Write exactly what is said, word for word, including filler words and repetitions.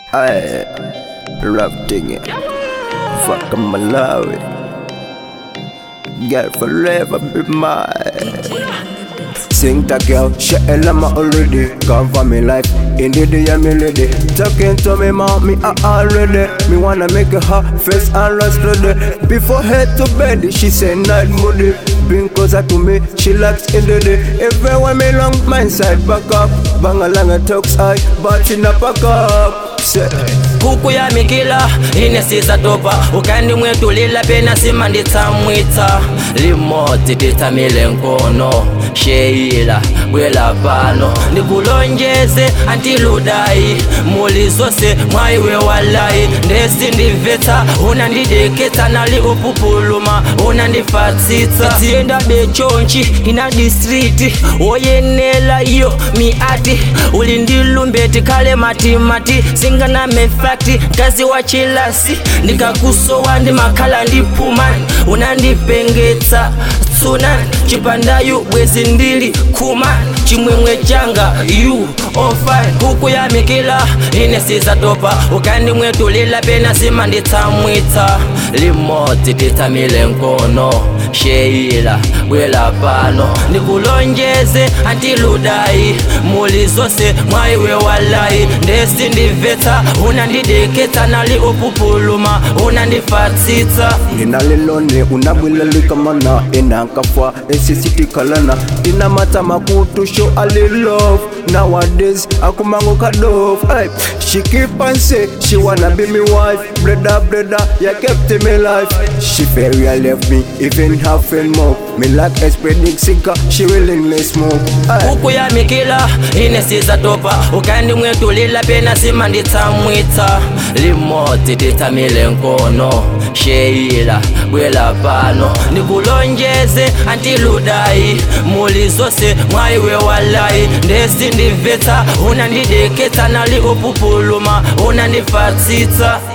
I love thing it. Fuck Malawi. Girl forever be mine. Sing that girl, she elama already. Come for me life, in the day me lady. Talking to me mom, me I already. Me wanna make her face and rest ready. Before head to bed, she say night moody. Bring closer to me, she likes in the day. Everywhere me long, my side back up. Bang along and talks high, but she not back up. Say kuku ya mikila inesiza topa ukandi mwetu lila pena sima nditamwita limoti titamile nkono sheila bwela pano nikulonjeze antiludai mulizose mwaiwe walai ndesi ndiveta unandideketa nali upupuluma unandifatita tienda bechonchi ina distriti oyenela yo miati ulindilumbeti kale mati mati singa na mefakti kazi wa chilasi nikakusowa ndi makala ndi pumani unandipengeta tsunani chipandayu bwezi ndili kumani chimwemwe changa you all fine huku ya mikila inesiza topa ukandi mwetu lila pena sima nditamwita limoti titamile nkono sheila bwela pano nikulonjeze antiludai mulizose mwaiwe walai ndesi ndiveta unandideketa nali upupuluma unandifatita ninalilone unabwila likamana inakafwa esisitikalana ina mata makutu show a little love nowadays akumango kadof hey, she keep on say she wanna be me wife brother brother ya kept me life she very I left me even half and more me like spreading sika she willingly smoke hey. Huku ya mikila inesiza topa ukandi mwetu lila pena sima nditamwita limoti titamile nkono sheila bwela pano nikulonjeze antiludai mulizose mwaiwe walai ndesi ndiveta unandideketa nali upupuluma unandifatita